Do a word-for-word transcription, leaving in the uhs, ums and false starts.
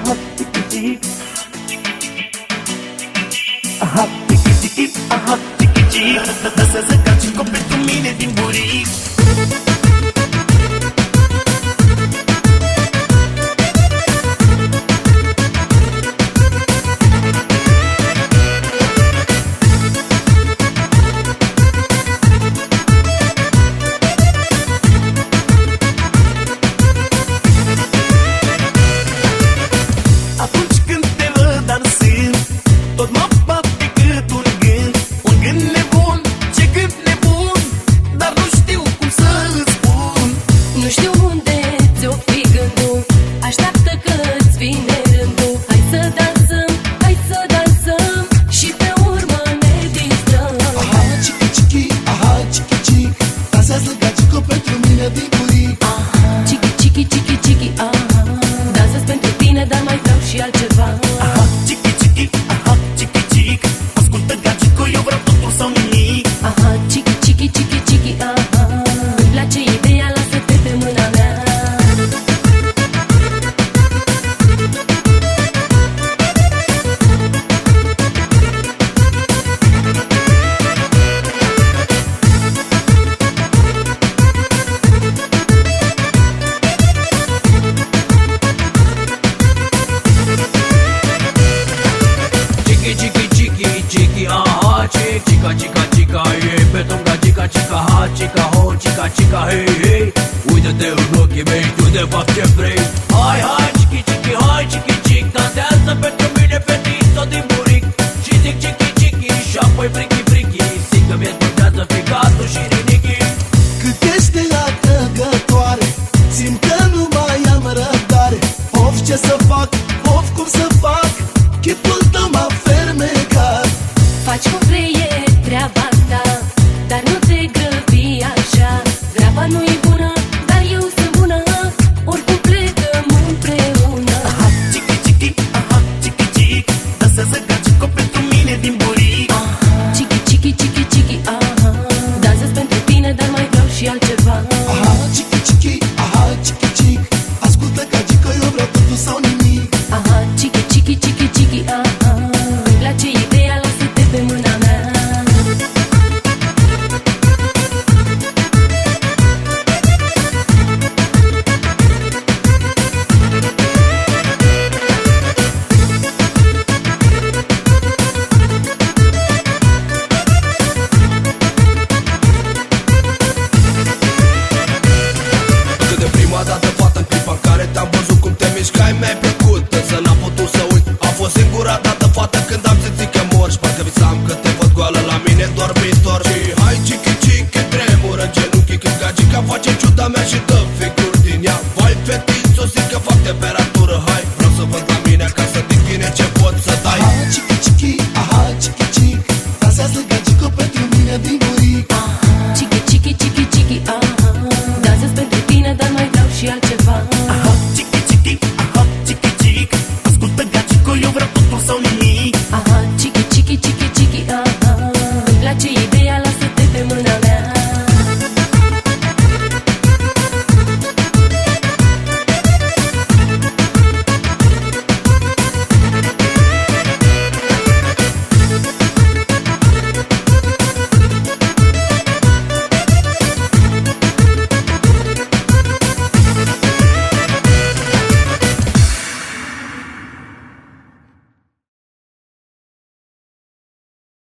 aha, tiki-tik. Aha, tiki-tik, aha, tiki-tik. Dansează ca Cico pentru mine din buric. Chica, chica, chica, hey, pe tunga, chica, chica, ha, chica, ho, chica, chica, hey, hey. Uită-te în ochii mei, tu de fapt ce vrei. Hai, hai, chichi, chichi, hai, chichi, chic. Dansează pentru mine fetița din buric. Și zic chichi, chichi, și apoi frichi, frichi. Zic că mi-e sputează ficatul și rinichi. Cât este atrăgătoare, simt că nu mai am răbdare. Of, ce să fac, of, cum să fac, chipul tău m-a fermecat. Faci cum vrei, e treaba ta, dar nu te grăbi așa. Graba nu-i bună, dar eu sunt bună, oricum plecăm împreună. Aha, chichi-chichi, aha, chichi-chic. Dansează ca Cico pentru mine din buric. Chichi, chichi, chichi, chichi, aha. Dansez pentru tine, dar mai vreau și altceva. Aha, chichi, chichi, aha, chichi, chic. Ascultă gagică, eu vreau totul sau nimic. Aha, chichi, chichi, chichi, chichi, aha. Îmi place ideea, lasă-te pe mâna mea. Cât de prima dată, fată, în clipa în care te-am văzut cum te mișcai, mi-ai plăcut, însă n-am putut să uit. A fost singura dată, fată, când am simțit că mor. Și parcă visam că te văd goală la mine dormitor. Și hai, chichi, chichi, tremură genunchii când gagica face ciuda mea și dă figuri din ea. Vai, fetițo, zic că fac temperatură. Hai, vreau să văd la mine ca să din tine ce pot să dai. Aha, chichi, chichi, aha, chichi, chic. Dansează gagică pentru mine din buric. Chichi, chichi, chichi, chichi, aha. Dansez pentru tine, dar mai vreau și altceva.